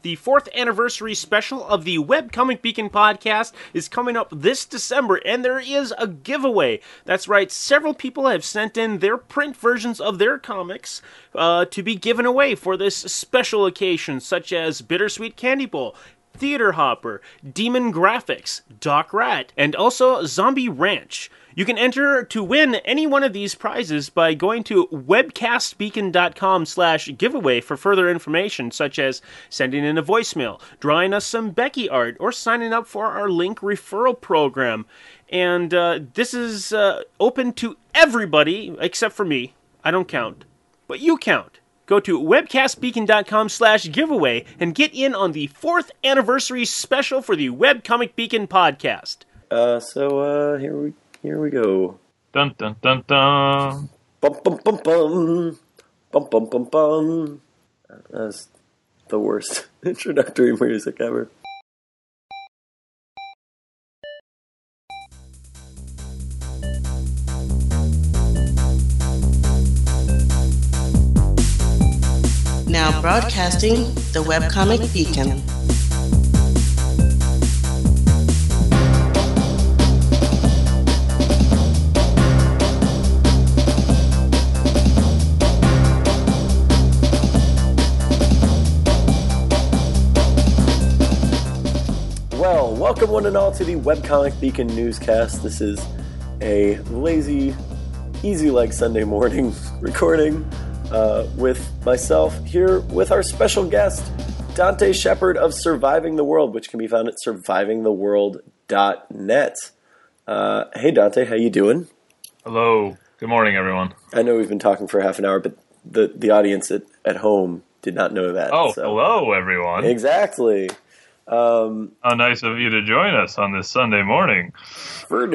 The 4th anniversary special of the Webcomic Beacon podcast is coming up this December, and there is a giveaway. That's right, several people have sent in their print versions of their comics to be given away for this special occasion, such as Bittersweet Candy Bowl, Theater Hopper, Demon Graphics, Doc Rat, and also Zombie Ranch. You can enter to win any one of these prizes by going to webcastbeacon.com/giveaway for further information, such as sending in a voicemail, drawing us some Becky art, or signing up for our link referral program. And this is open to everybody except for me. I don't count. But you count. Go to webcastbeacon.com/giveaway and get in on the 4th anniversary special for the Webcomic Beacon podcast. Here we go. Dun dun dun dun. Bum bum bum bum. Bum bum bum bum. That's the worst introductory music ever. Now broadcasting the Webcomic Beacon. Well, welcome one and all to the Webcomic Beacon newscast. This is a lazy, easy-like Sunday morning recording with myself here with our special guest, Dante Shepard of Surviving the World, which can be found at survivingtheworld.net. Hey, Dante, how you doing? Hello. Good morning, everyone. I know we've been talking for half an hour, but the audience at home did not know that. Oh, so. Hello, everyone. Exactly. How nice of you to join us on this Sunday morning. So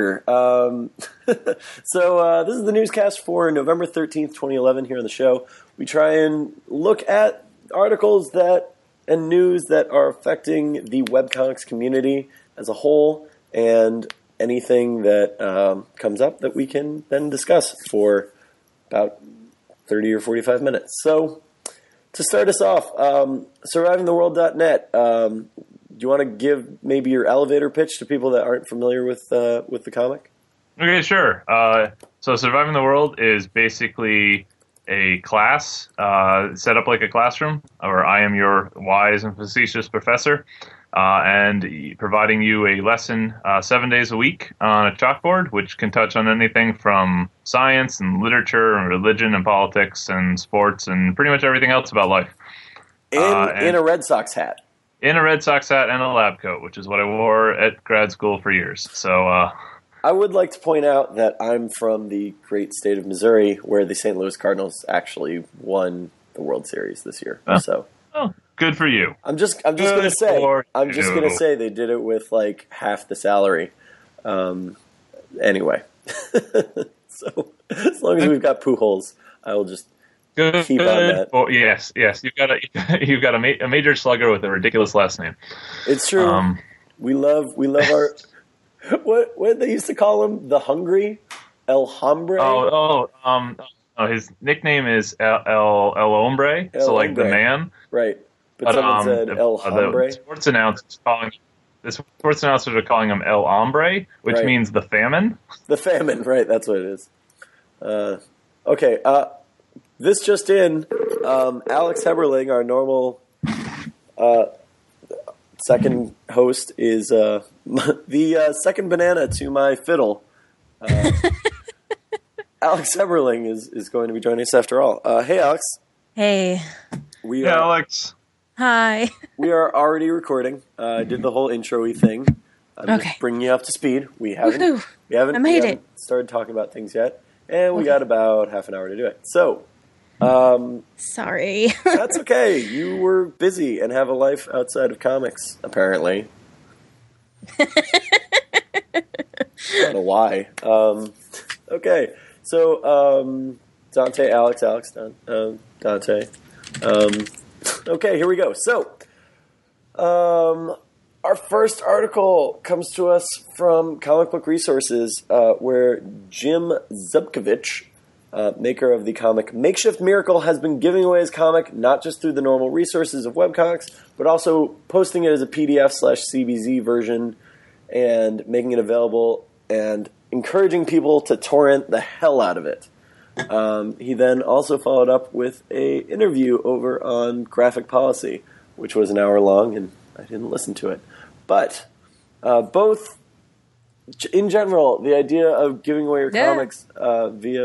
this is the newscast for November 13th, 2011 here on the show. We try and look at articles and news that are affecting the webcomics community as a whole, and anything that comes up that we can then discuss for about 30 or 45 minutes. So to start us off, survivingtheworld.net. Do you want to give maybe your elevator pitch to people that aren't familiar with the comic? Okay, sure. So Surviving the World is basically a class set up like a classroom, where I am your wise and facetious professor, and providing you a lesson 7 days a week on a chalkboard, which can touch on anything from science and literature and religion and politics and sports and pretty much everything else about life. And in a Red Sox hat. In a Red Sox hat and a lab coat, which is what I wore at grad school for years. So I would like to point out that I'm from the great state of Missouri, where the St. Louis Cardinals actually won the World Series this year. So, good for you. I'm just going to say they did it with like half the salary. Anyway, so as long as we've got Pujols, I will just keep on that. Oh, yes, you've got a major slugger with a ridiculous last name. It's true. We love our what they used to call him, the Hungry El Hombre. His nickname is El Hombre, so like the man, right? But someone said El Hombre. The sports announcers are calling him El Hombre, which means the famine. The famine, right? That's what it is. Okay. This just in, Alex Heberling, our normal second host, is the second banana to my fiddle. Alex Heberling is going to be joining us after all. Hey, Alex. Hey. Alex. Hi. We are already recording. I did the whole intro-y thing. I'm just bringing you up to speed. We haven't started talking about things yet, and we got about half an hour to do it. So, sorry. That's okay. You were busy and have a life outside of comics, apparently. I don't know why. Okay. So, Dante, Alex, Dante. Okay, here we go. So, our first article comes to us from Comic Book Resources, where Jim Zubkovich maker of the comic Makeshift Miracle, has been giving away his comic not just through the normal resources of webcomics, but also posting it as a PDF/CBZ version and making it available and encouraging people to torrent the hell out of it. He then also followed up with a interview over on Graphic Policy, which was an hour long, and I didn't listen to it. But both, in general, the idea of giving away your comics via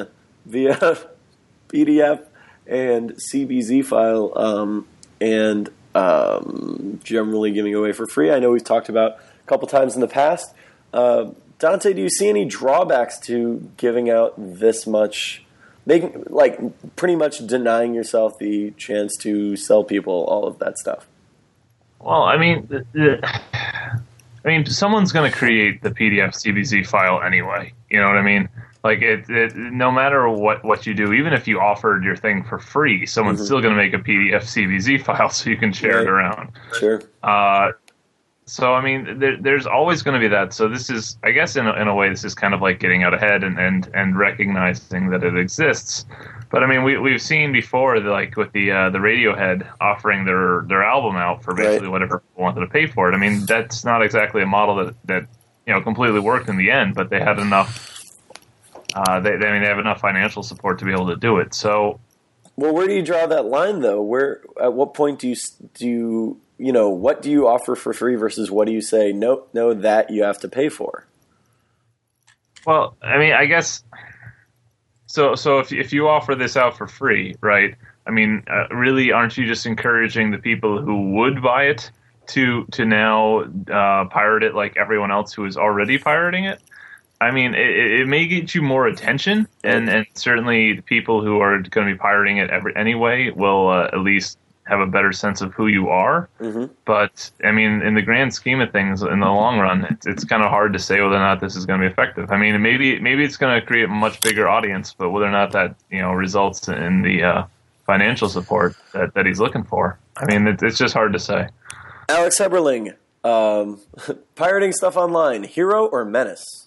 PDF and CBZ file, and generally giving away for free, I know we've talked about a couple times in the past. Dante, do you see any drawbacks to giving out this much, pretty much denying yourself the chance to sell people all of that stuff? Well, I mean, someone's going to create the PDF CBZ file anyway. You know what I mean? Like, no matter what you do, even if you offered your thing for free, someone's still going to make a PDF CBZ file so you can share it around. Sure. So, I mean, there's always going to be that. So this is, I guess, in a way, this is kind of like getting out ahead and recognizing that it exists. But, I mean, we've seen before, like, with the Radiohead offering their album out for basically whatever people wanted to pay for it. I mean, that's not exactly a model that completely worked in the end, but they had enough, they have enough financial support to be able to do it. So, well, where do you draw that line, though? At what point do you what do you offer for free versus what do you say, no, that you have to pay for? Well, I mean, I guess, so if you offer this out for free, right, I mean, really, aren't you just encouraging the people who would buy it to now pirate it like everyone else who is already pirating it? I mean, it may get you more attention, and certainly the people who are going to be pirating it anyway will at least have a better sense of who you are. Mm-hmm. But, I mean, in the grand scheme of things, in the long run, it's kind of hard to say whether or not this is going to be effective. I mean, maybe it's going to create a much bigger audience, but whether or not that, results in the financial support that he's looking for, I mean, it's just hard to say. Alex Heberling, pirating stuff online, hero or menace?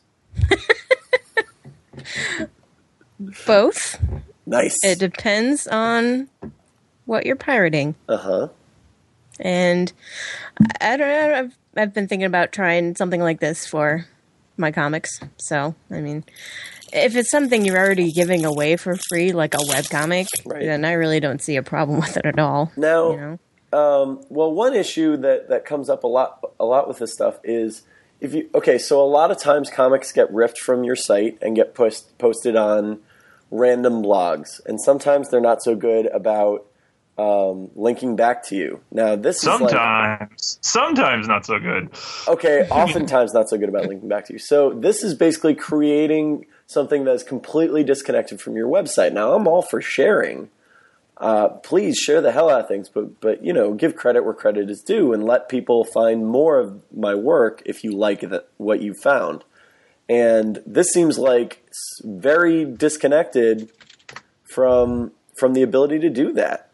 Both. Nice. It depends on what you're pirating. Uh-huh. And I don't know, I've been thinking about trying something like this for my comics. So, I mean, if it's something you're already giving away for free, like a webcomic, then I really don't see a problem with it at all. Now, well, one issue that comes up a lot with this stuff is so a lot of times comics get ripped from your site and get posted on random blogs, and sometimes they're not so good about linking back to you. Now, this sometimes not so good. Okay, oftentimes not so good about linking back to you. So this is basically creating something that's completely disconnected from your website. Now, I'm all for sharing. Please share the hell out of things, but give credit where credit is due and let people find more of my work if you like what you found. And this seems like very disconnected from the ability to do that.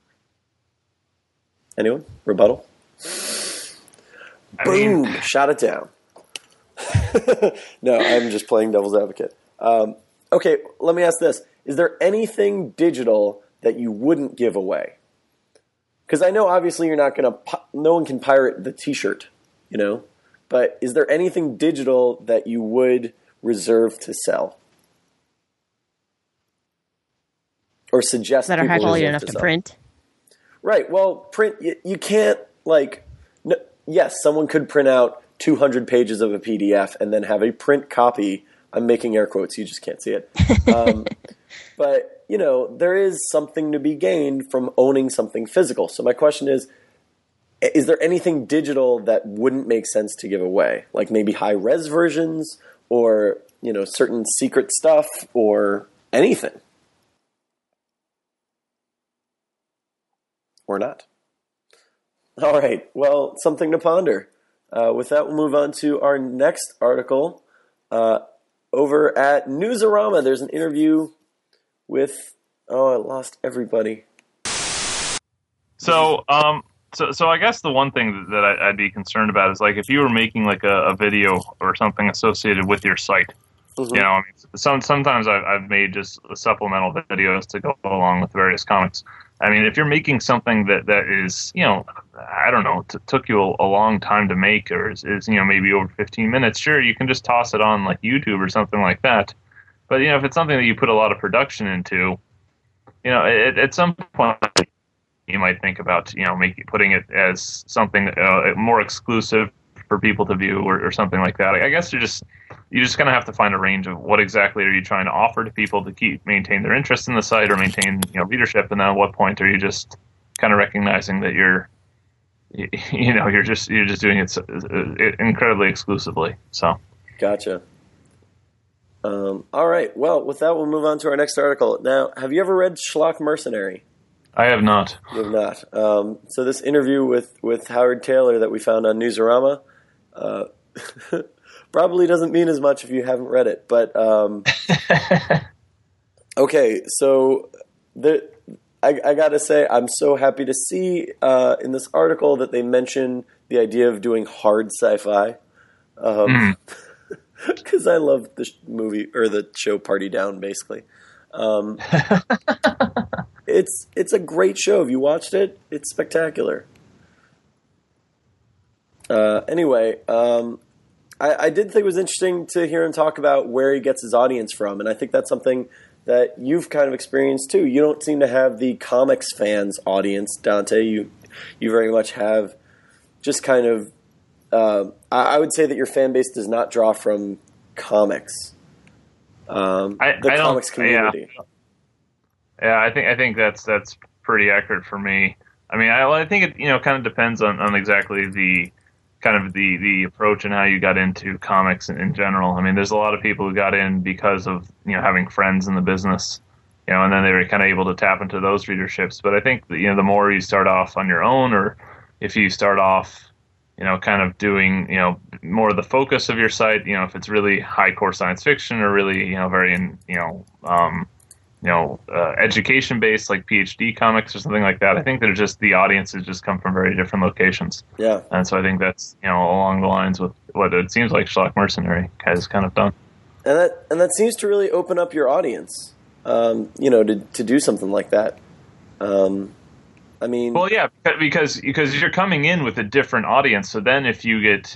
Anyone? Rebuttal? Boom! Shot it down. No, I'm just playing devil's advocate. Okay, let me ask this. Is there anything digital that you wouldn't give away? Because I know obviously you're not going to, no one can pirate the t-shirt, but is there anything digital that you would reserve to sell? Or suggest that are high quality enough to print? Right, well, print, you can't, yes, someone could print out 200 pages of a PDF and then have a print copy. I'm making air quotes, you just can't see it. But, there is something to be gained from owning something physical. So my question is there anything digital that wouldn't make sense to give away? Like maybe high-res versions or, certain secret stuff or anything? Or not? All right, well, something to ponder. With that, we'll move on to our next article. Over at Newsarama, there's an interview with... Oh, I lost everybody. So I guess the one thing that I'd be concerned about is, if you were making, a video or something associated with your site, You know, I mean, sometimes I've made just supplemental videos to go along with various comics. I mean, if you're making something that is, you know, I don't know, took you a long time to make, or is, you know, maybe over 15 minutes, sure, you can just toss it on like YouTube or something like that. But, you know, if it's something that you put a lot of production into, you know, at some point you might think about, you know, putting it as something more exclusive for people to view, or something like that. I guess you just kind of have to find a range of what exactly are you trying to offer to people to maintain their interest in the site or maintain, you know, readership, and then at what point are you just kind of recognizing that you're just doing it incredibly exclusively. So gotcha. All right. Well, with that, we'll move on to our next article. Now, have you ever read Schlock Mercenary? I have not. You have not. So this interview with Howard Taylor that we found on Newsarama probably doesn't mean as much if you haven't read it. But okay, so I got to say, I'm so happy to see in this article that they mention the idea of doing hard sci-fi. Because I love the movie or the show Party Down, basically. It's a great show. Have you watched it? It's spectacular. Anyway, I did think it was interesting to hear him talk about where he gets his audience from, and I think that's something that you've kind of experienced too. You don't seem to have the comics fans audience, Dante. You very much have just kind of. I would say that your fan base does not draw from comics. The comics community. Yeah, I think that's pretty accurate for me. I mean, I think it, you know, kind of depends on exactly the kind of the approach and how you got into comics in general. I mean, there's a lot of people who got in because of, you know, having friends in the business, you know, and then they were kind of able to tap into those readerships. But I think that, you know, the more you start off on your own, or if you start off, you know, kind of doing, you know, more of the focus of your site, you know, if it's really high core science fiction or really, you know, very, education based, like PhD comics or something like that, I think there's just the audiences just come from very different locations. Yeah. And so I think that's, you know, along the lines with what it seems like Schlock Mercenary has kind of done. And that seems to really open up your audience, you know, to do something like that. I mean, well, yeah, because you're coming in with a different audience. So then if you get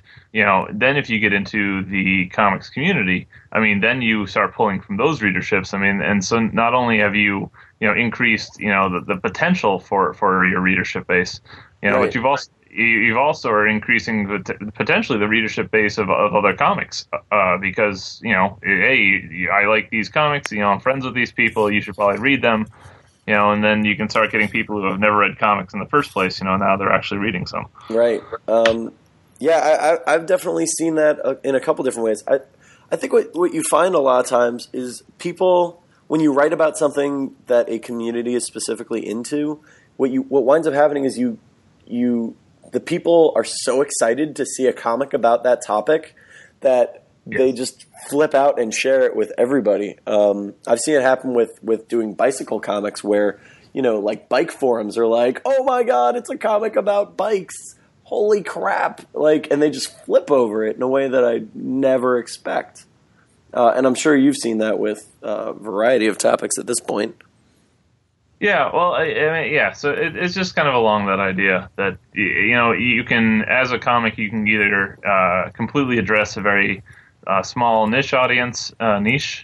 into the comics community, I mean, then you start pulling from those readerships. I mean, and so not only have you increased, you know, the potential for your readership base, you know, right, but you've also are increasing potentially the readership base of other comics, because, you know, hey, I like these comics, you know, I'm friends with these people, you should probably read them. You know, and then you can start getting people who have never read comics in the first place. You know, now they're actually reading some. Right. Yeah, I've definitely seen that in a couple different ways. I think what you find a lot of times is people, when you write about something that a community is specifically into, what winds up happening is the people are so excited to see a comic about that topic that they just flip out and share it with everybody. I've seen it happen with doing bicycle comics where, you know, like bike forums are like, oh my God, it's a comic about bikes. Holy crap. Like, and they just flip over it in a way that I never expect. And I'm sure you've seen that with a variety of topics at this point. Yeah, well, I mean, yeah, so it's just kind of along that idea that, you know, you can, as a comic, you can either completely address a very small niche audience, niche.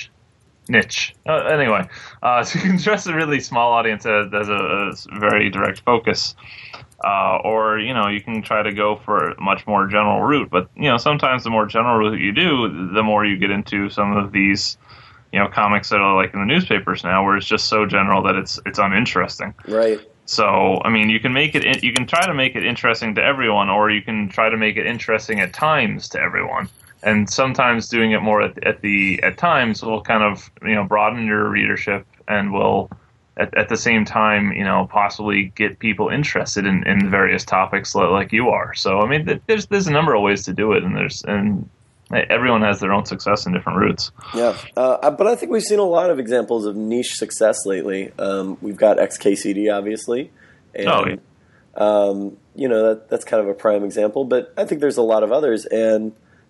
Anyway, so you can address a really small audience as a very direct focus, or, you know, you can try to go for a much more general route. But, you know, sometimes the more general route you do, the more you get into some of these, you know, comics that are like in the newspapers now, where it's just so general that it's uninteresting. Right. So, I mean, you can try to make it interesting to everyone, or you can try to make it interesting at times to everyone. And sometimes doing it more at times will kind of, you know, broaden your readership and will at the same time, you know, possibly get people interested in various topics like you are. So, I mean, there's a number of ways to do it, and everyone has their own success in different routes. Yeah, but I think we've seen a lot of examples of niche success lately. We've got XKCD, obviously, and you know, that's kind of a prime example. But I think there's a lot of others, and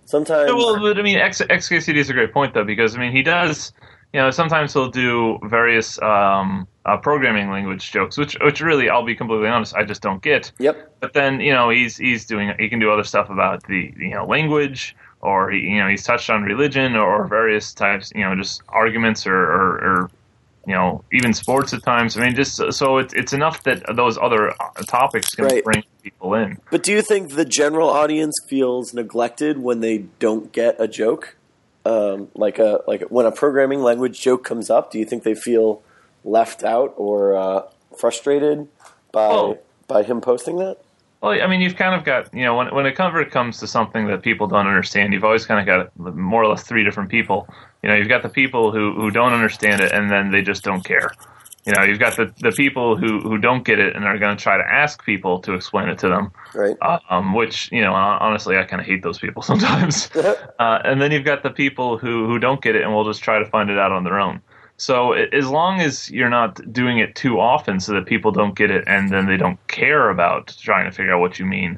Sometimes, Well, but I mean, XKCD is a great point though, because I mean, he does. Sometimes he'll do various programming language jokes, which really, I'll be completely honest, I just don't get. yep, But then, he can do other stuff about the language, or he's touched on religion or various types, just arguments or even sports at times. I mean, just so it's enough that those other topics can Right. bring people in. but do you think the general audience feels neglected when they don't get a joke? Like when a programming language joke comes up, do you think they feel left out or frustrated by him posting that? Well, I mean, you've kind of got, when it comes to something that people don't understand, you've always kind of got more or less three different people. You've got the people who don't understand it, and then they just don't care. You've got the people who don't get it and are going to try to ask people to explain it to them. Right. Which, honestly, I kind of hate those people sometimes. And then you've got the people who don't get it and will just try to find it out on their own. So as long as you're not doing it too often so that people don't get it and then they don't care about trying to figure out what you mean,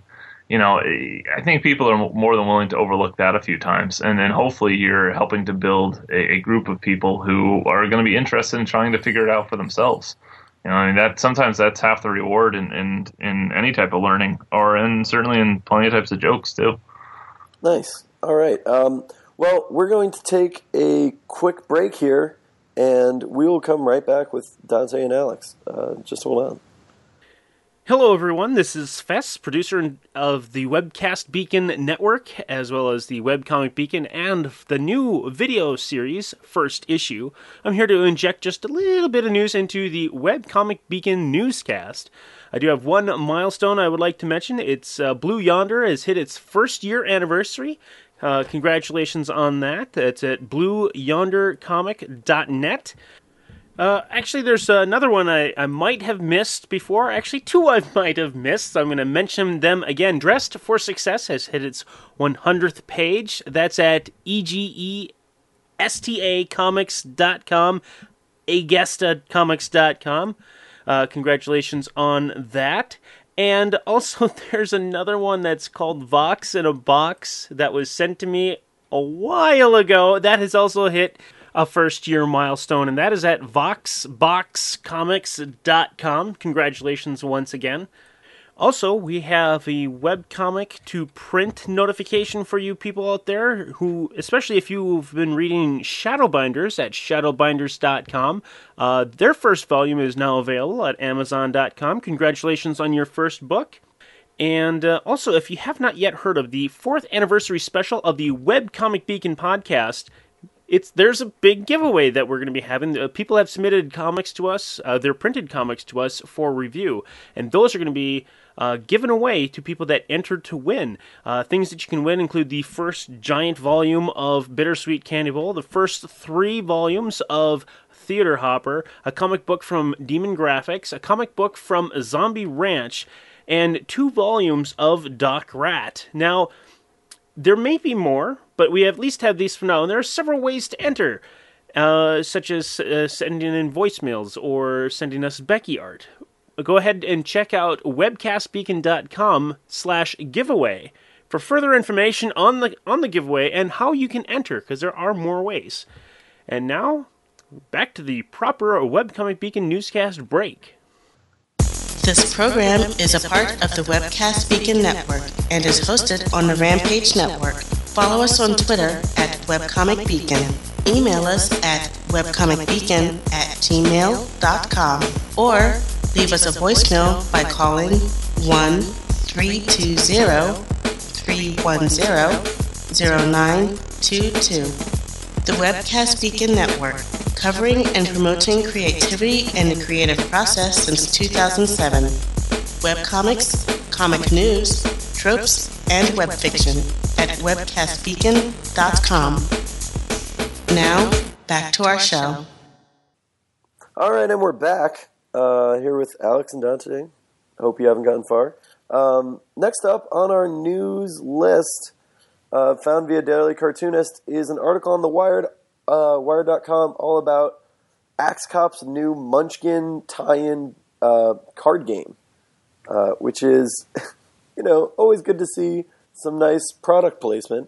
I think people are more than willing to overlook that a few times. And then hopefully you're helping to build a group of people who are going to be interested in trying to figure it out for themselves. I mean, sometimes that's half the reward in any type of learning, and certainly in plenty of types of jokes too. Nice. All right. Well, we're going to take a quick break here, and we will come right back with Dante and Alex. Just hold on. Hello, everyone. This is Fess, producer of the Webcast Beacon Network, as well as the Webcomic Beacon and the new video series, First Issue. I'm here to inject just a little bit of news into the Webcomic Beacon newscast. I do have one milestone I would like to mention. It's Blue Yonder has hit its first-year anniversary. Congratulations on that. It's at blueyondercomic.net. Actually, there's another one I might have missed before. Actually, two I might have missed. So I'm going to mention them again. Dressed for Success has hit its 100th page. That's at egestacomics.com, agestacomics.com. Congratulations on that. And also, there's another one that's called Vox in a Box that was sent to me a while ago. That has also hit a first-year milestone, and that is at voxboxcomics.com. Congratulations once again. Also, we have a webcomic to print notification for you people out there who, especially if you've been reading Shadowbinders at shadowbinders.com. Their first volume is now available at amazon.com. Congratulations on your first book. And also, if you have not yet heard of the 4th anniversary special of the Webcomic Beacon podcast, there's a big giveaway that we're going to be having. People have submitted comics to us, their printed comics to us for review, and those are going to be given away to people that entered to win. Things that you can win include the first giant volume of Bittersweet Candy Bowl, the first 3 volumes of Theater Hopper, a comic book from Demon Graphics, a comic book from Zombie Ranch, and 2 volumes of Doc Rat. Now, there may be more, but we at least have these for now, and there are several ways to enter, such as sending in voicemails or sending us Becky art. Go ahead and check out webcastbeacon.com/giveaway for further information on the giveaway and how you can enter, because there are more ways. And now, back to the proper Webcomic Beacon newscast break. This program is a part of the Webcast Beacon Network and is hosted on the Rampage Network. Follow us on Twitter at Webcomic Beacon. Email us at webcomicbeacon@gmail.com or leave us a voicemail by calling 1-320-310-0922. The Webcast Beacon Network, covering and promoting creativity and the creative process since 2007. Webcomics, comic news, tropes, and web fiction at webcastbeacon.com. Now, back to our show. All right, and we're back here with Alex and Dante. I hope you haven't gotten far. Next up on our news list, found via Daily Cartoonist, is an article on the Wired.com all about Axe Cop's new Munchkin tie-in card game, which is, always good to see some nice product placement.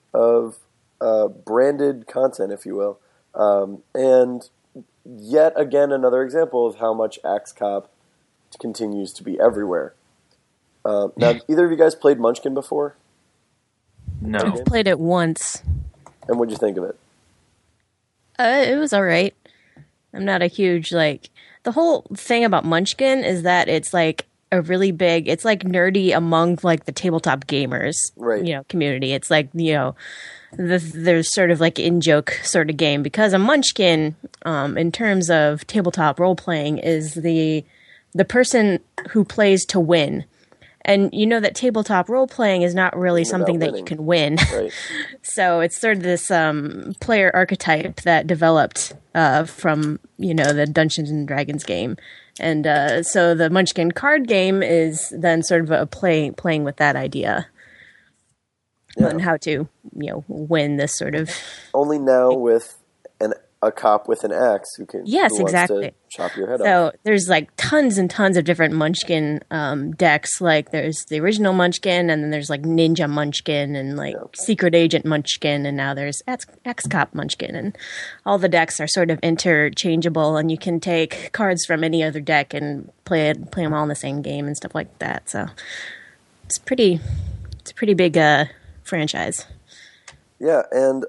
of branded content, if you will. And yet again, another example of how much Axe Cop continues to be everywhere. Now, either of you guys played Munchkin before? No. I've played it once. And what'd you think of it? It was all right. I'm not a huge, the whole thing about Munchkin is that it's a really big, it's nerdy among the tabletop gamers, right? Community. It's there's sort of in-joke sort of game, because a Munchkin, in terms of tabletop role-playing, is the person who plays to win. And you know that tabletop role-playing is not really something that you can win. Right. So it's sort of this player archetype that developed from, the Dungeons & Dragons game. And so the Munchkin card game is then sort of playing with that idea. Yeah. On how to, win this sort of... Only now with a cop with an axe who can... Yes, who exactly. Wants to chop your head off. So there's tons and tons of different Munchkin decks. There's the original Munchkin, and then there's Ninja Munchkin, and Secret Agent Munchkin, and now there's X-Cop Munchkin. And all the decks are sort of interchangeable, and you can take cards from any other deck and play them all in the same game and stuff like that. So it's a pretty big franchise. Yeah, and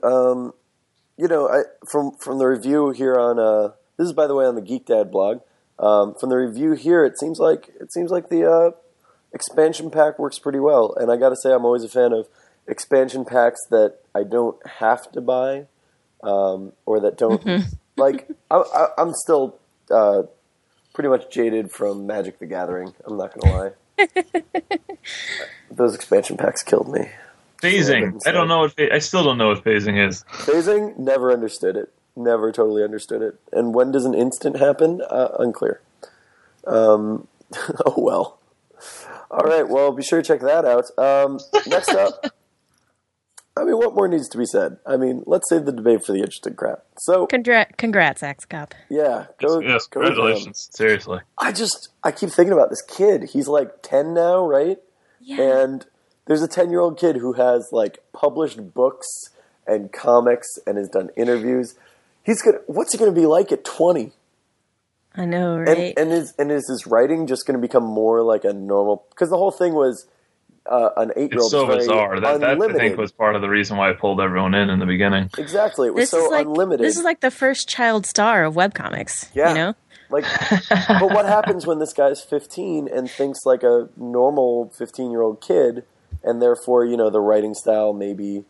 from the review here on this is, by the way, on the Geek Dad blog. From the review here, it seems like the expansion pack works pretty well. And I got to say, I'm always a fan of expansion packs that I don't have to buy, or that don't I'm still pretty much jaded from Magic the Gathering. I'm not gonna lie. Those expansion packs killed me. Phasing. I still don't know what phasing is. Phasing, never understood it. Never totally understood it. And when does an instant happen? Unclear. Oh, well. All right, well, be sure to check that out. Next up, what more needs to be said? Let's save the debate for the interesting crap. So, congrats, Axe Cop. Yeah. Yes, congratulations. Seriously. I keep thinking about this kid. He's 10 now, right? Yeah. And there's a 10-year-old kid who has published books and comics and has done interviews. What's he going to be like at 20? I know, right? And is his writing just going to become more like a normal? Because the whole thing was an 8-year-old. It's so bizarre. That I think was part of the reason why I pulled everyone in the beginning. Exactly, it was unlimited. This is the first child star of webcomics. Yeah, but what happens when this guy's 15 and thinks like a normal 15-year-old kid? And therefore, the writing style maybe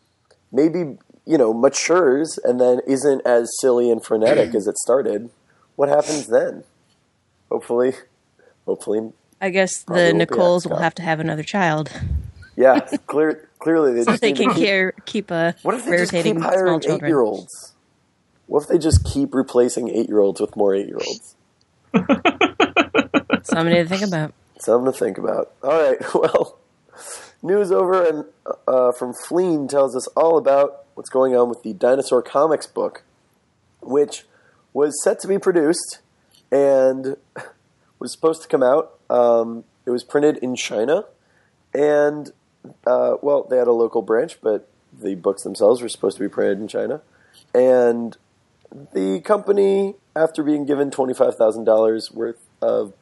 matures and then isn't as silly and frenetic as it started. What happens then? Hopefully. I guess the Nicoles will have to have another child. Yeah, clearly they so just they can keep what if they rotating just keep hiring small children? 8-year-olds? What if they just keep replacing 8-year-olds with more 8-year-olds? Something to think about. Something to think about. All right, well, news over, and from Fleen tells us all about what's going on with the Dinosaur Comics book, which was set to be produced and was supposed to come out. It was printed in China, and, they had a local branch, but the books themselves were supposed to be printed in China. And the company, after being given $25,000 worth of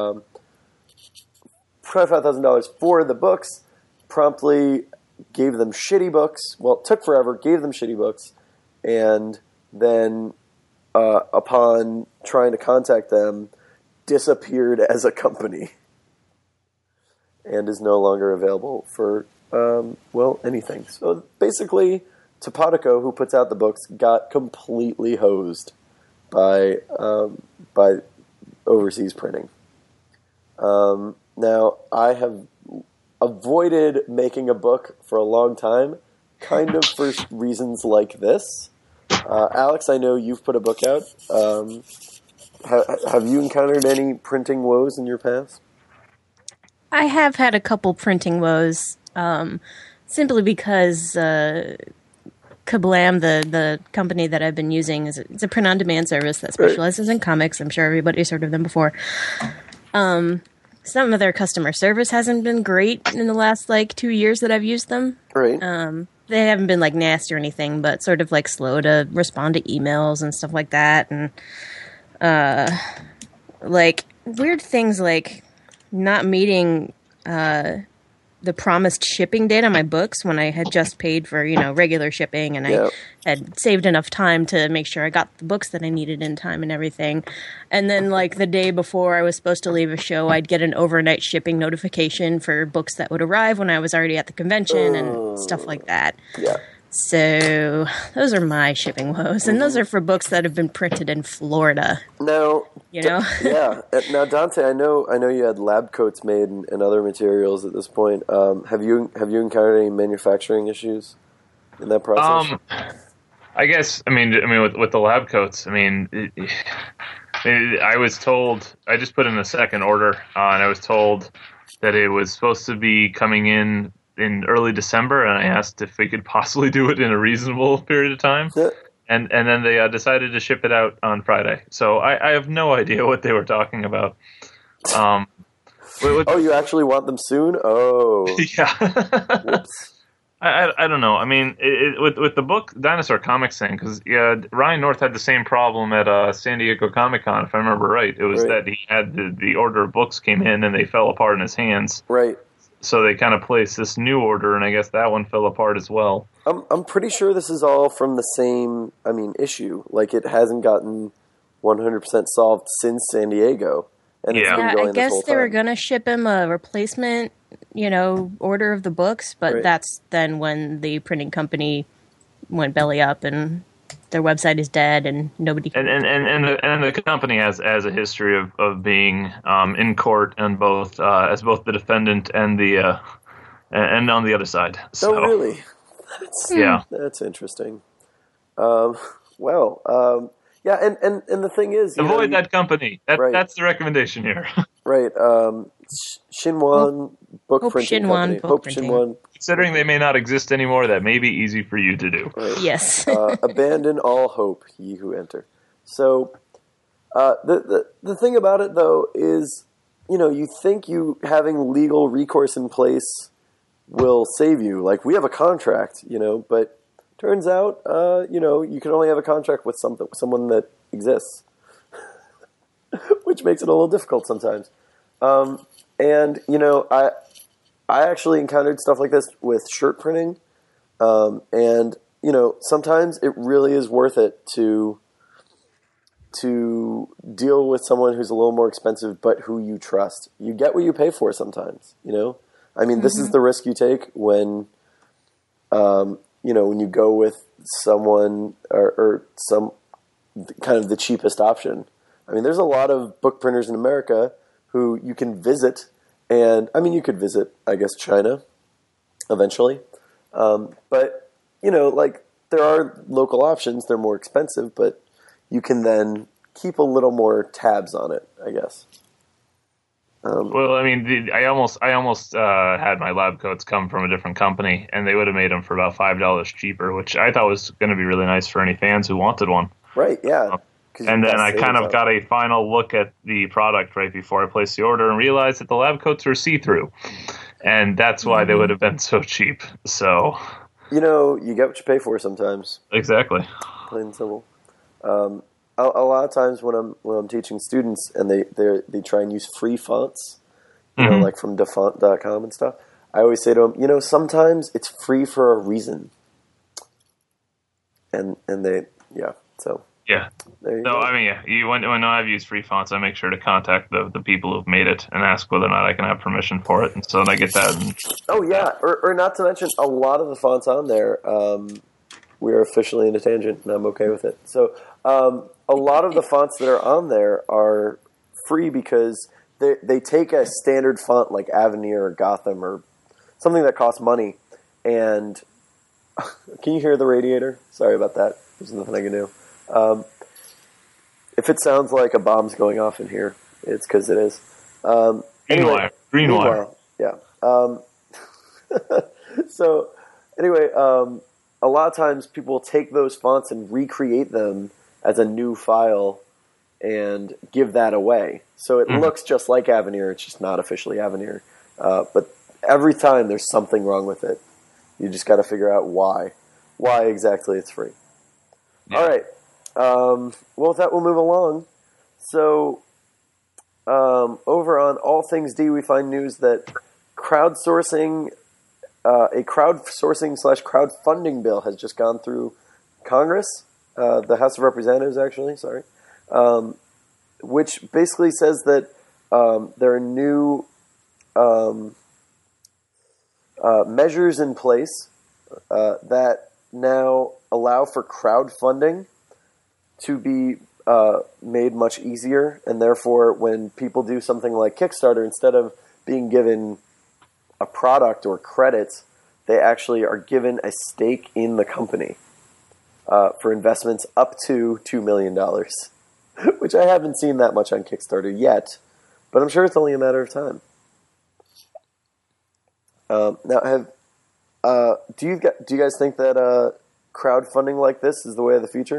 $25,000 for the books, promptly gave them shitty books. Well, it took forever, gave them shitty books, and then upon trying to contact them, disappeared as a company and is no longer available for, anything. So basically, Topodico, who puts out the books, got completely hosed by overseas printing. Now, I have avoided making a book for a long time, kind of for reasons like this. Alex, I know you've put a book out. Have you encountered any printing woes in your past? I have had a couple printing woes, simply because Kablam, the company that I've been using, it's a print-on-demand service that specializes in comics. I'm sure everybody's heard of them before. Some of their customer service hasn't been great in the last 2 years that I've used them. Right. they haven't been like nasty or anything, but sort of like slow to respond to emails and stuff like that, and like weird things like not meeting the promised shipping date on my books when I had just paid for, regular shipping, and I had saved enough time to make sure I got the books that I needed in time and everything. And then like the day before I was supposed to leave a show, I'd get an overnight shipping notification for books that would arrive when I was already at the convention and stuff like that. Yeah. So those are my shipping woes, and those are for books that have been printed in Florida. Now, Yeah. Now, Dante, I know you had lab coats made and other materials at this point. Have you encountered any manufacturing issues in that process? I guess. I mean, with the lab coats. I mean, I was told. I just put in a second order, and I was told that it was supposed to be coming in early December, and I asked if we could possibly do it in a reasonable period of time. Yeah. And then they decided to ship it out on Friday. So I have no idea what they were talking about. Oh, you actually want them soon? Oh. Yeah. Whoops. I don't know. I mean, with the book Dinosaur Comics thing, because Ryan North had the same problem at San Diego Comic-Con, if I remember right. It was that he had the order of books came in and they fell apart in his hands. Right. So they kind of placed this new order, and I guess that one fell apart as well. I'm pretty sure this is all from the same, issue. Like, it hasn't gotten 100% solved since San Diego. And it's been going I guess this whole they were time. going to ship him a replacement, order of the books, but that's then when the printing company went belly up and their website is dead and nobody can... And the company has a history of being in court and as both the defendant and the and on the other side. So, Oh, really? That's interesting. Yeah, and the thing is... Avoid that company. That's the recommendation here. Right. Shinwan Book Hope Printing Shinwan Company. Book Hope Printing. Shinwan. Considering they may not exist anymore, that may be easy for you to do. Right. Yes. Abandon all hope, ye who enter. So, the thing about it, though, is, you think you having legal recourse in place will save you. Like, we have a contract, but turns out, you can only have a contract with someone that exists, which makes it a little difficult sometimes. And, I actually encountered stuff like this with shirt printing. And, sometimes it really is worth it to deal with someone who's a little more expensive, but who you trust. You get what you pay for sometimes, This is the risk you take when, when you go with someone or some kind of the cheapest option. There's a lot of book printers in America who you can visit, and you could visit, I guess, China eventually. But, there are local options. They're more expensive, but you can then keep a little more tabs on it, I guess. Well, I almost had my lab coats come from a different company, and they would have made them for about $5 cheaper, which I thought was going to be really nice for any fans who wanted one. Right, yeah. And then I kind of got a final look at the product right before I placed the order and realized that the lab coats were see-through. And that's why they would have been so cheap. So, you get what you pay for sometimes. Exactly. Plain and simple. A lot of times when I'm teaching students and they try and use free fonts, like from dafont.com and stuff, I always say to them, sometimes it's free for a reason. And they, so. Yeah. There you go. When I've used free fonts, I make sure to contact the people who've made it and ask whether or not I can have permission for it. And so then I get that. Oh, yeah. Or not to mention, a lot of the fonts on there, we are officially in a tangent, and I'm okay with it. So a lot of the fonts that are on there are free because they take a standard font like Avenir or Gotham or something that costs money. And can you hear the radiator? Sorry about that. There's nothing I can do. If it sounds like a bomb's going off in here, it's because it is. Green wire. Yeah. So, anyway, a lot of times people will take those fonts and recreate them as a new file and give that away. So it looks just like Avenir. It's just not officially Avenir. But every time there's something wrong with it. You just got to figure out why exactly it's free. Yeah. All right. Well, with that, we'll move along. So, over on All Things D, we find news that a crowdsourcing / crowdfunding bill has just gone through Congress, the House of Representatives, actually. Sorry, which basically says that there are new measures in place that now allow for crowdfunding to be made much easier, and therefore when people do something like Kickstarter, instead of being given a product or credits, they actually are given a stake in the company for investments up to $2 million, which I haven't seen that much on Kickstarter yet, but I'm sure it's only a matter of time. Now, do you guys think that crowdfunding like this is the way of the future?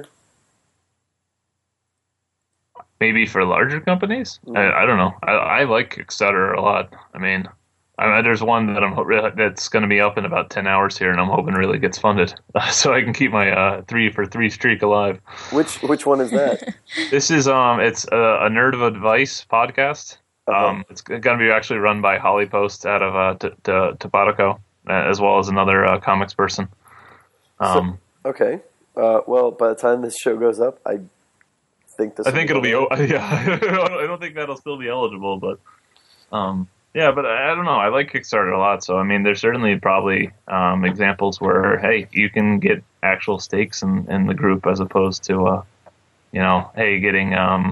Maybe for larger companies? I don't know. I like Kickstarter a lot. I mean, there's one that that's going to be up in about 10 hours here, and I'm hoping really gets funded, so I can keep my 3 for 3 streak alive. Which one is that? This is it's a Nerd of Advice podcast. It's going to be actually run by Holly Post out of Tobacco, as well as another comics person. Okay. Well, by the time this show goes up, I think it'll be. Yeah, I don't think that'll still be eligible, but yeah, but I don't know. I like Kickstarter a lot, so I mean, there's certainly probably examples where hey, you can get actual stakes in the group as opposed to hey, getting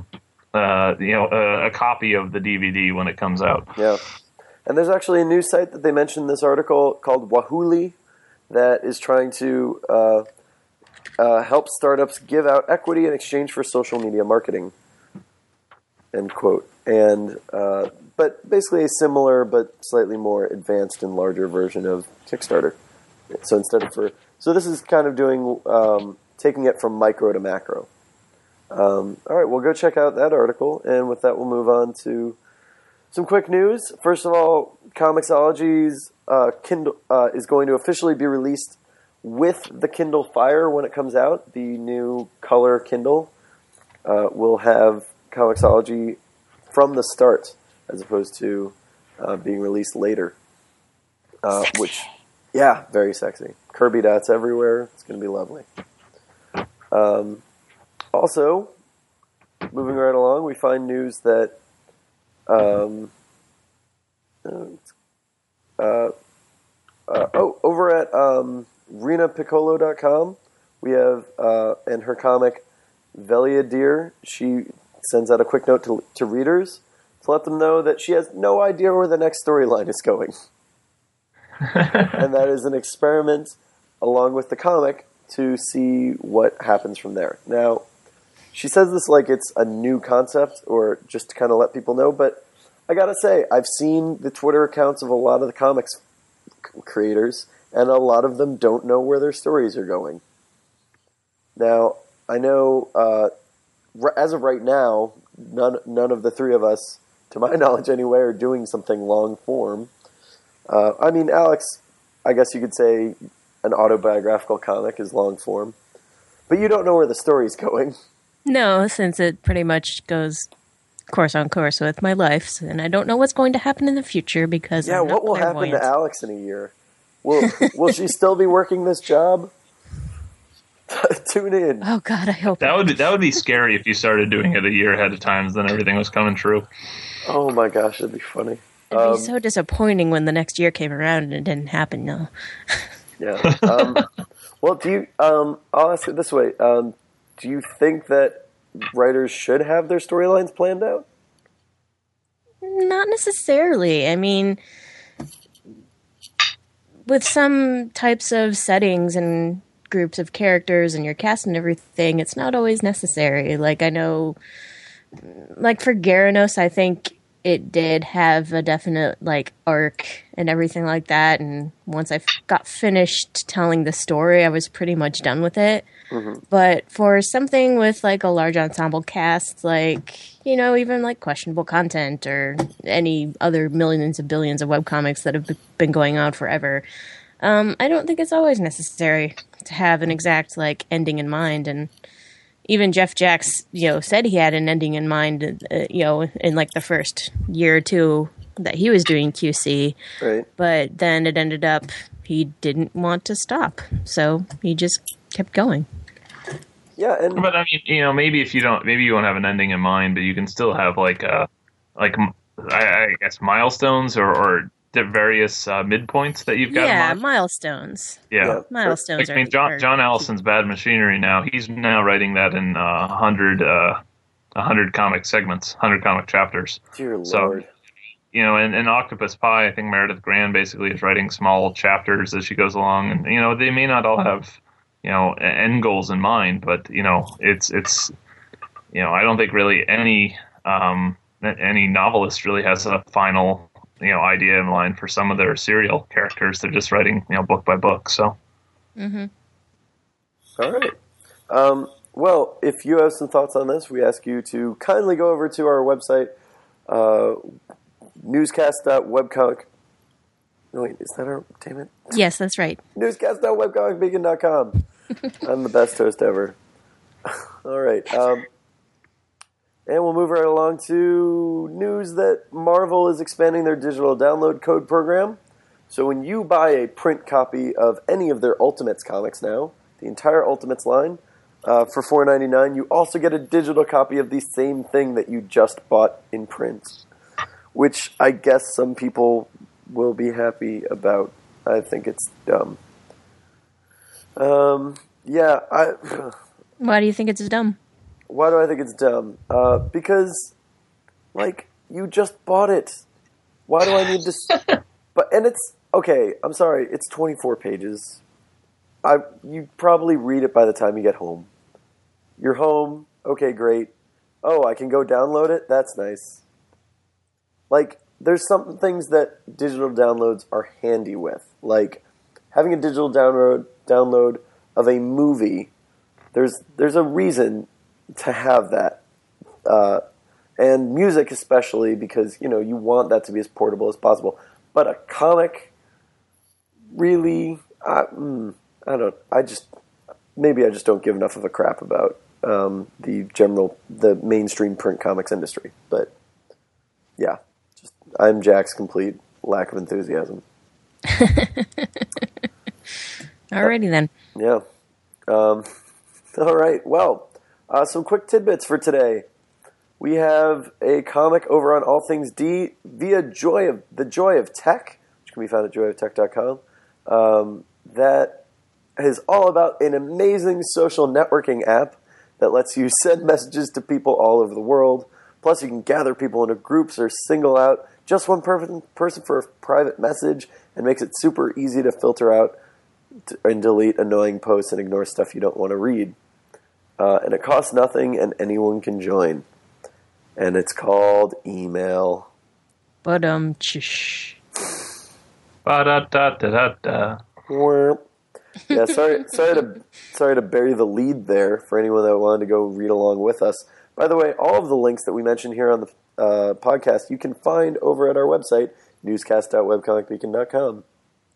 a copy of the DVD when it comes out. Yeah, and there's actually a news site that they mentioned in this article called Wahuli that is trying to help startups give out equity in exchange for social media marketing. End quote. And but basically a similar but slightly more advanced and larger version of Kickstarter. So this is kind of doing taking it from micro to macro. All right, we'll go check out that article, and with that, we'll move on to some quick news. First of all, Comixology's Kindle is going to officially be released with the Kindle Fire when it comes out. The new color Kindle will have Comixology from the start, as opposed to being released later. Which, yeah, very sexy. Kirby dots everywhere. It's going to be lovely. Also, moving right along, we find news that over at RinaPiccolo.com, we have and her comic Velia Deer. She sends out a quick note to readers to let them know that she has no idea where the next storyline is going. And that is an experiment along with the comic to see what happens from there. Now, she says this like it's a new concept or just to kind of let people know, but I gotta say, I've seen the Twitter accounts of a lot of the comics creators, and a lot of them don't know where their stories are going. Now, I know, as of right now, none of the three of us, to my knowledge anyway, are doing something long form. I mean, Alex, I guess you could say an autobiographical comic is long form, but you don't know where the story's going. No, since it pretty much goes course on course with my life, and I don't know what's going to happen in the future because I'm not what will happen to Alex in a year? Will she still be working this job? Tune in. Oh God, I hope that would be scary if you started doing it a year ahead of time, then everything was coming true. Oh my gosh, it'd be funny. It'd be so disappointing when the next year came around and it didn't happen. No. Yeah. Well, do you? I'll ask it this way. Do you think that writers should have their storylines planned out? Not necessarily. I mean, with some types of settings and groups of characters and your cast and everything, it's not always necessary. Like, I know, like for Gyarados, I think it did have a definite, like, arc and everything like that. And once I got finished telling the story, I was pretty much done with it. Mm-hmm. But for something with, like, a large ensemble cast, like, you know, even, like, questionable content or any other millions and billions of webcomics that have been going on forever, I don't think it's always necessary to have an exact like ending in mind, and even Jeff Jacks, said he had an ending in mind, in like the first year or two that he was doing QC. Right. But then it ended up he didn't want to stop, so he just kept going. Yeah, but I mean, maybe if you don't, maybe you won't have an ending in mind, but you can still have I guess milestones or the various midpoints that you've got. Yeah, in mind. Milestones. Yeah, milestones. I mean, John Allison's Bad Machinery. Now he's now writing that in 100 comic segments, 100 comic chapters. Dear Lord. So, and Octopus Pie, I think Meredith Grand basically is writing small chapters as she goes along, and they may not all have end goals in mind, but it's I don't think really any novelist really has a final idea in mind for some of their serial characters. They're just writing book by book. So. Mm-hmm. All right. Well, if you have some thoughts on this, we ask you to kindly go over to our website, newscast.webcomic. No, wait, is that our... Damn it. Yes, that's right. Newscast.webcomicbeacon.com. I'm the best host ever. All right. And we'll move right along to news that Marvel is expanding their digital download code program. So when you buy a print copy of any of their Ultimates comics now, the entire Ultimates line, for $4.99, you also get a digital copy of the same thing that you just bought in print, which I guess some people will be happy about. I think it's dumb. Yeah. Why do you think it's dumb? Why do I think it's dumb? Because, you just bought it. Why do I need to... And it's... Okay, I'm sorry. It's 24 pages. You probably read it by the time you get home. You're home. Okay, great. Oh, I can go download it? That's nice. There's some things that digital downloads are handy with. Like, having a digital download of a movie, there's a reason to have that. And music especially, because, you want that to be as portable as possible. But a comic, really, maybe I just don't give enough of a crap about the mainstream print comics industry. But, yeah, I'm Jack's complete lack of enthusiasm. Alrighty then. Yeah. All right, well... some quick tidbits for today. We have a comic over on All Things D via The Joy of Tech, which can be found at joyoftech.com. That is all about an amazing social networking app that lets you send messages to people all over the world. Plus, you can gather people into groups or single out just one person for a private message, and makes it super easy to filter out and delete annoying posts and ignore stuff you don't want to read. And it costs nothing, and anyone can join. And it's called Email. Ba-dum-chish. Ba-da-da-da-da-da. Yeah, sorry to bury the lead there for anyone that wanted to go read along with us. By the way, all of the links that we mentioned here on the podcast you can find over at our website, newscast.webcomicbeacon.com.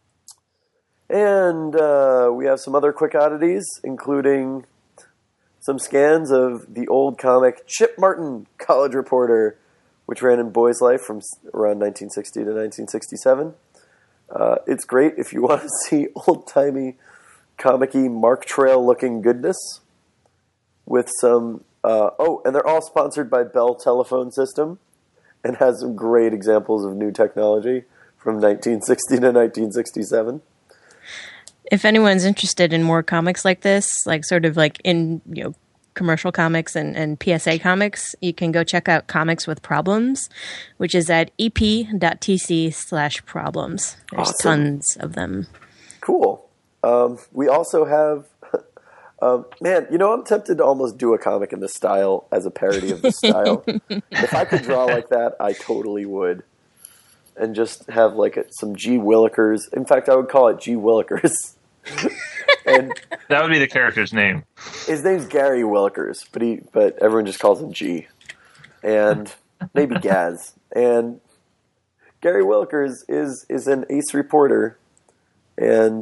And we have some other quick oddities, including some scans of the old comic Chip Martin, College Reporter, which ran in Boy's Life from around 1960 to 1967. It's great if you want to see old-timey, comic-y Mark Trail-looking goodness with some... and they're all sponsored by Bell Telephone System and has some great examples of new technology from 1960 to 1967. If anyone's interested in more comics like this, in commercial comics and PSA comics, you can go check out Comics with Problems, which is at ep.tc/problems. There's Awesome. Tons of them. Cool. We also have... I'm tempted to almost do a comic in this style as a parody of this style. If I could draw like that, I totally would. And just have some G. Willikers. In fact, I would call it G. Willikers. And That would be the character's name. his name's Gary Willikers, but everyone just calls him G. And maybe Gaz. And Gary Willikers is an ace reporter And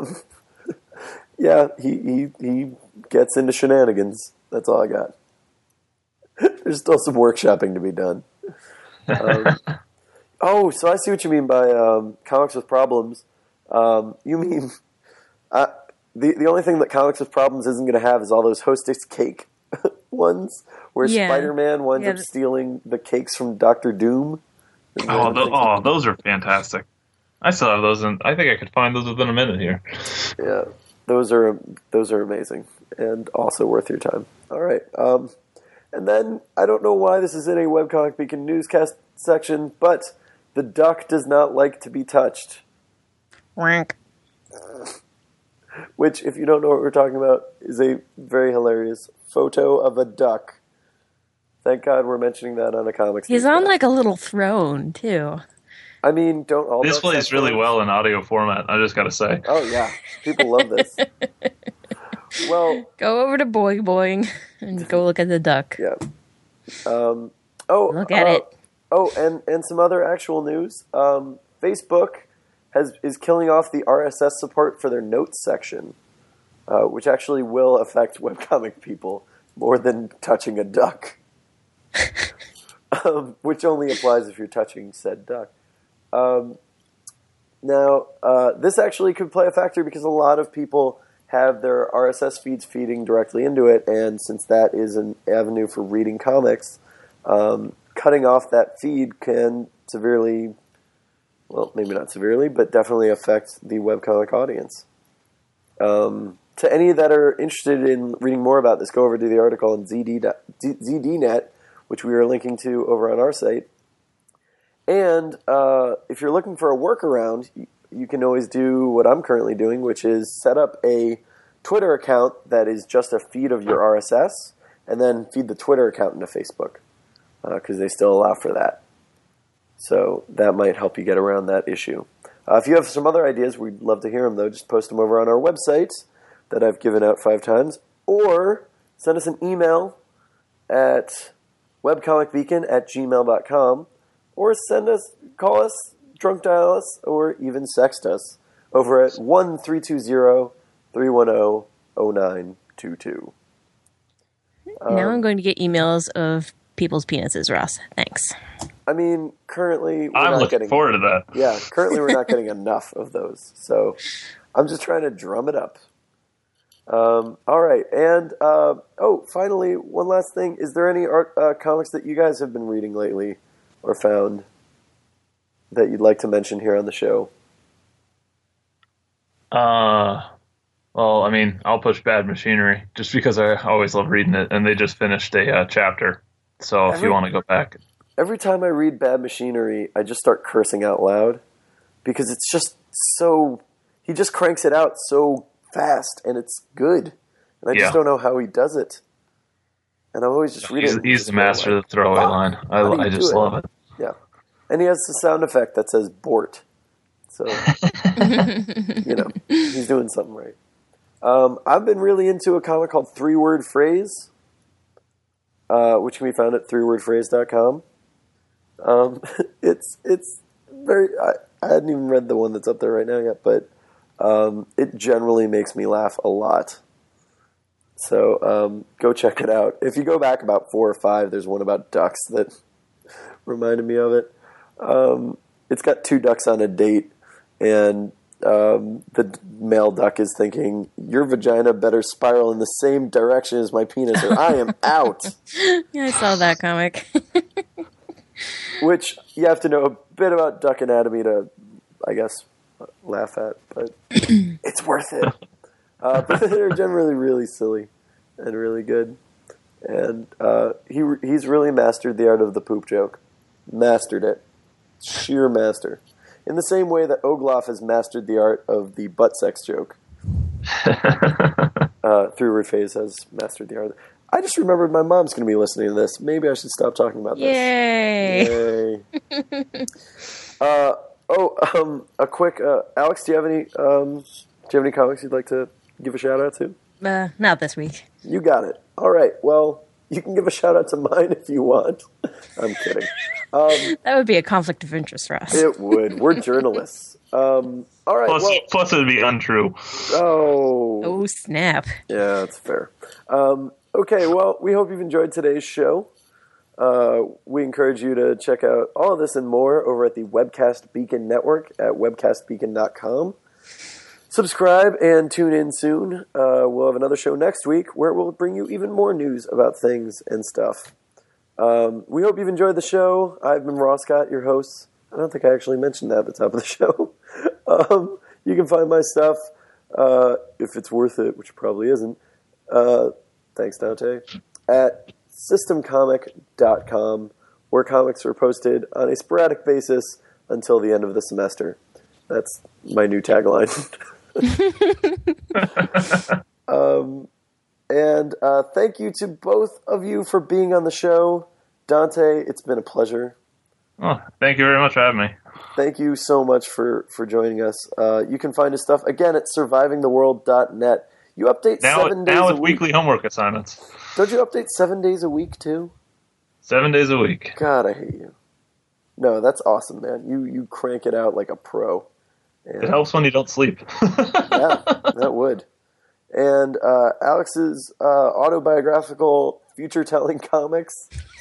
yeah, he gets into shenanigans. That's all I got. There's still some workshopping to be done. Oh, so I see what you mean by comics with problems. You mean the only thing that comics with problems isn't going to have is all those Hostess cake ones, where Spider-Man winds up stealing the cakes from Dr. Doom. Those are fantastic. I still have those, and I think I could find those within a minute here. Yeah, those are amazing, and also worth your time. All right, and then I don't know why this is in a Webcomic Beacon newscast section, but the duck does not like to be touched. Wank. Which, if you don't know what we're talking about, is a very hilarious photo of a duck. Thank God we're mentioning that on a comics. He's on like a little throne, too. I mean, don't all this plays really well in audio format, I just gotta say. Oh, yeah. People love this. Well, go over to Boing and go look at the duck. Yeah. Look at it. Oh, and some other actual news. Facebook is killing off the RSS support for their notes section, which actually will affect webcomic people more than touching a duck. Which only applies if you're touching said duck. Now, this actually could play a factor because a lot of people have their RSS feeds feeding directly into it, and since that is an avenue for reading comics, cutting off that feed can severely, well, maybe not severely, but definitely affect the webcomic audience. To any that are interested in reading more about this, go over to the article on ZDNet, which we are linking to over on our site. And if you're looking for a workaround, you can always do what I'm currently doing, which is set up a Twitter account that is just a feed of your RSS, and then feed the Twitter account into Facebook, because they still allow for that. So that might help you get around that issue. If you have some other ideas, we'd love to hear them, though. Just post them over on our website that I've given out 5 times, or send us an email at webcomicbeacon@gmail.com, or call us, drunk dial us, or even sext us over at 1-320-310-0922. Now I'm going to get emails of people's penises, Ross. Thanks. I mean, currently I'm looking forward to that. Yeah, currently we're not getting enough of those, so I'm just trying to drum it up. All right, and finally, one last thing: is there any comics that you guys have been reading lately or found that you'd like to mention here on the show? Well, I mean, I'll push Bad Machinery just because I always love reading it, and they just finished a chapter. So if you want to go back. Every time I read Bad Machinery, I just start cursing out loud because it's just so... He just cranks it out so fast, and it's good. And I just don't know how he does it. And I'm always just reading... He's the master of the throwaway line. I just love it. Yeah. And he has the sound effect that says Bort. So, he's doing something right. I've been really into a comic called 3-Word Phrase, which can be found at 3wordphrase.com. It's very... I hadn't even read the one that's up there right now yet, but it generally makes me laugh a lot. So go check it out. If you go back about 4 or 5, there's one about ducks that reminded me of it. It's got 2 ducks on a date, and the male duck is thinking, your vagina better spiral in the same direction as my penis or I am out. Yeah, I saw that comic. Which you have to know a bit about duck anatomy to, I guess, laugh at, but it's worth it. But they're generally really silly and really good. And he's really mastered the art of the poop joke. Mastered it. Sheer master. In the same way that Ogloff has mastered the art of the butt sex joke. 3-Word Phase has mastered the art. I just remembered my mom's going to be listening to this. Maybe I should stop talking about this. Yay! A quick, Alex, do you have any comics you'd like to give a shout out to? Not this week. You got it. All right. Well, you can give a shout out to mine if you want. I'm kidding. That would be a conflict of interest for us. It would. We're journalists. All right. Plus, it would be untrue. Oh, snap. Yeah, that's fair. Okay, well, we hope you've enjoyed today's show. We encourage you to check out all of this and more over at the Webcast Beacon Network at webcastbeacon.com. Subscribe and tune in soon. We'll have another show next week where we'll bring you even more news about things and stuff. We hope you've enjoyed the show. I've been Ross Scott, your host. I don't think I actually mentioned that at the top of the show. You can find my stuff, if it's worth it, which probably isn't. Thanks, Dante. At systemcomic.com, where comics are posted on a sporadic basis until the end of the semester. That's my new tagline. And thank you to both of you for being on the show. Dante, it's been a pleasure. Oh, thank you very much for having me. Thank you so much for joining us. You can find his stuff, again, at survivingtheworld.net. You update 7 days a week. Now with weekly homework assignments. Don't you update 7 days a week, too? 7 days a week. God, I hate you. No, that's awesome, man. You crank it out like a pro. And it helps when you don't sleep. yeah, that would. And Alex's autobiographical future-telling comics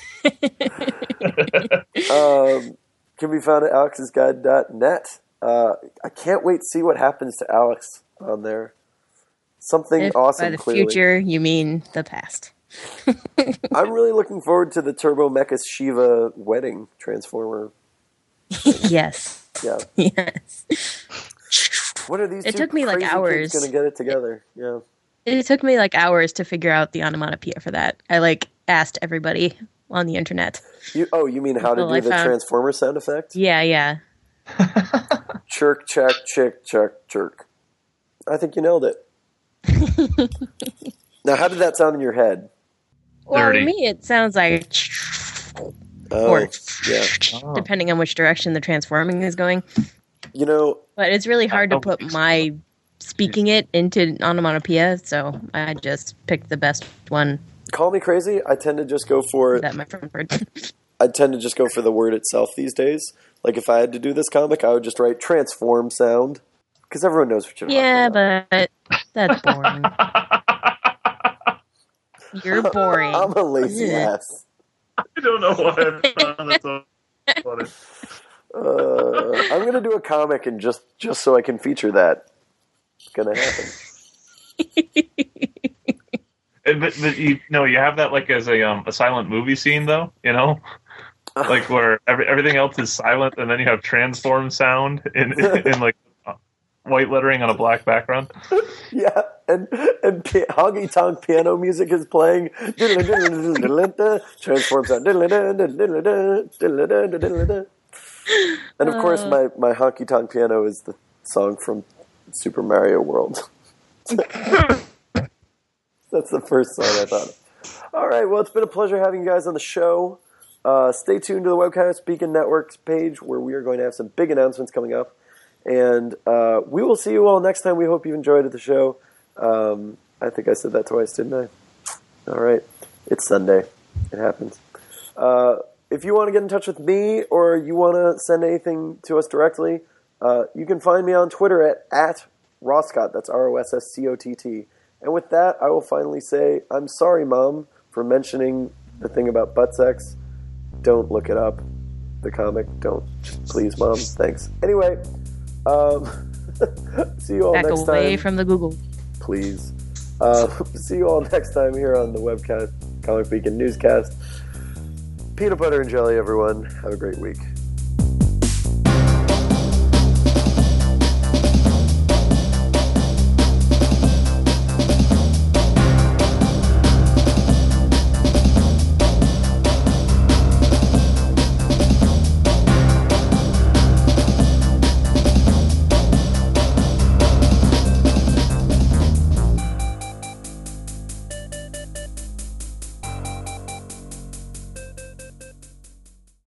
can be found at alexsguide.net. I can't wait to see what happens to Alex on there. Something If awesome, by the clearly. future, you mean the past. I'm really looking forward to the Turbo Mecha Shiva wedding transformer. Yes. Yeah. Yes. What are these It two took me, like, crazy hours. kids going to get it together? Yeah. It took me like hours to figure out the onomatopoeia for that. I asked everybody on the internet. You mean how to Well, do I the found- transformer sound effect? Yeah. Chirk, check, chick, chirk, chirk. I think you nailed it. Now, how did that sound in your head? Well, Dirty. to me, it sounds like, Oh, or yeah. depending on which direction the transforming is going. You know, But it's really hard to put my speaking it into onomatopoeia, so I just picked the best one call me crazy. I tend to just go for that my friend heard. the word itself these days. Like if I had to do this comic, I would just write transform sound because everyone knows what you're talking about. but that's boring. You're boring. I'm a lazy Yeah. ass. I don't know why I found that so funny. I'm gonna do a comic and just so I can feature that. It's gonna happen. But you have that like as a silent movie scene though, like where everything else is silent and then you have transform sound in like white lettering on a black background. Yeah, and honky tonk piano music is playing. Transform sound. And of course, my honky tonk piano is the song from Super Mario World. That's the first song I thought of. All right, well, it's been a pleasure having you guys on the show. Stay tuned to the Webcast Beacon Network's page where we are going to have some big announcements coming up. And we will see you all next time. We hope you've enjoyed the show. I think I said that twice, didn't I? All right. It's Sunday. It happens. If you want to get in touch with me or you want to send anything to us directly, you can find me on Twitter at Rosscott. That's ROSSCOTT. And with that, I will finally say, I'm sorry, Mom, for mentioning the thing about butt sex. Don't look it up. The comic. Don't. Please, Mom. Thanks. Anyway, see you all Back next away time. from the Google. Please. See you all next time here on the Webcast Comic Beacon Newscast. Peanut butter and jelly, everyone. Have a great week.